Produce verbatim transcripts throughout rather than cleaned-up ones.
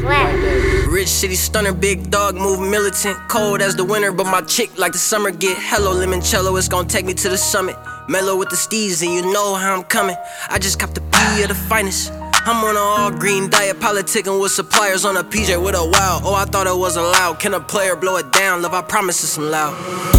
Swag. Rich city stunner, big dog, move militant. Cold as the winter, but my chick like the summer. Get hello limoncello, it's gon' take me to the summit. Mellow with the steez, and you know how I'm coming. I just copped the P of the finest. I'm on an all green diet, politicking with suppliers on a P J with a wow. Oh, I thought it was allowed. Can a player blow it down? Love, I promise it's some loud.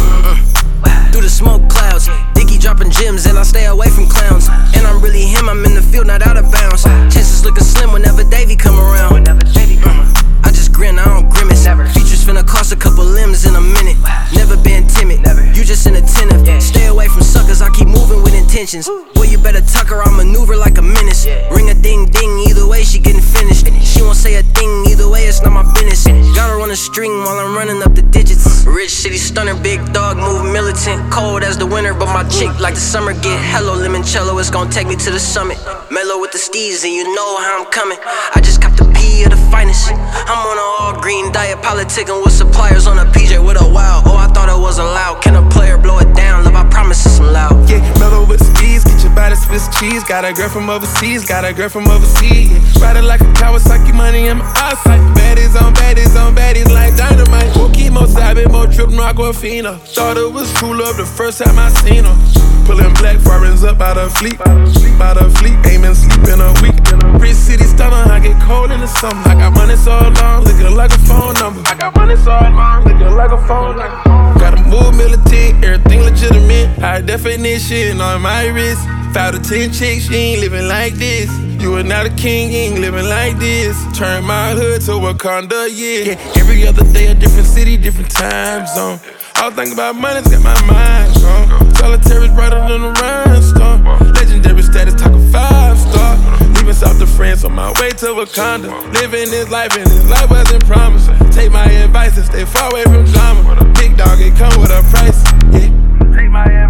Mm. Through the smoke clouds, Diggy dropping gems, and I stay away from clowns. And I'm really him, I'm in the field, not out of bounds. Chances looking slim whenever Davey come around. Mm. I just grin, I don't grimace. Features finna cost a couple limbs in a minute. Never been timid, you just inattentive. Stay away from suckers, I keep moving with intentions. Boy, you better tuck her, I maneuver like a menace. Ring a ding ding, either way she getting finished. She won't say a thing, either way it's not my business. Got her on a string while I'm running up the digits. Rich city stunner, big dog, move militant. Cold as the winter, but my chick like the summer. Get hello limoncello, it's gon' take me to the summit. Mellow with the steez, and you know how I'm coming. I just copped the P of the finest. I'm on an all green diet, politicking with suppliers on a P J with a wow. Oh, I thought it was allowed. Can a player blow it down? Love, I promise it's some loud. Yeah, mellow with the skis, get your body Swiss cheese. Got a girl from overseas, got a girl from overseas. Ride it like a Kawasaki, money in my eyesight. Baddies on baddies on baddies like dynamite. Chemo side, more trip than Aquafina. Thought it was true love the first time I seen her. Pulling black foreigns up out of fleet, out of fleet, aiming sleep in a week. Rich city stunner, I get cold in the summer. I got money so long, looking like a phone number. I got money so long, looking like a phone number. Gotta move militant, everything legitimate. High definition on my wrist. Five to ten chicks, she ain't living like this. You are not a king, you ain't living like this. Turn my hood to Wakanda, yeah. yeah. Every other day, a different city, different time zone. All I think about money's got my mind strong. Solitary's brighter than a rhinestone. Legendary status, talking five star. Leaving South to France on my way to Wakanda. Living this life and this life wasn't promised. Take my advice and stay far away from drama. Big dog, it come with a price, yeah. Take my advice.